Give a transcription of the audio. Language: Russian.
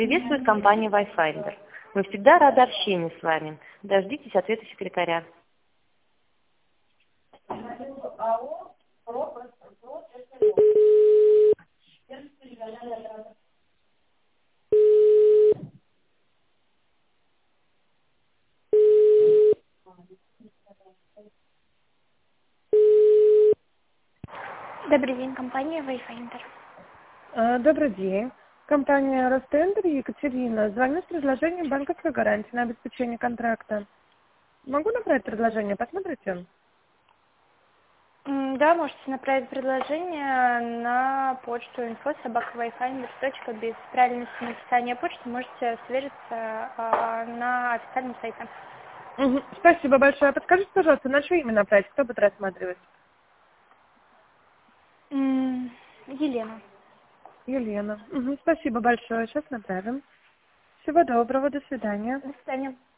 Приветствует компания Wi-Finder. Мы всегда рады общению с вами. Дождитесь ответа секретаря. Добрый день, компания Wayfinder. Добрый день. Компания Ростендер, Екатерина. Звоню с предложением банковской гарантии на обеспечение контракта. Могу направить предложение? Посмотрите. Да, можете направить предложение на почту info@wayfinder.biz. Без правильности написания почты можете свериться на официальном сайте. Спасибо большое. Подскажите, пожалуйста, на что именно направить? Кто будет рассматривать? Елена. Елена. Спасибо большое. Сейчас направим. Всего доброго. До свидания. До свидания.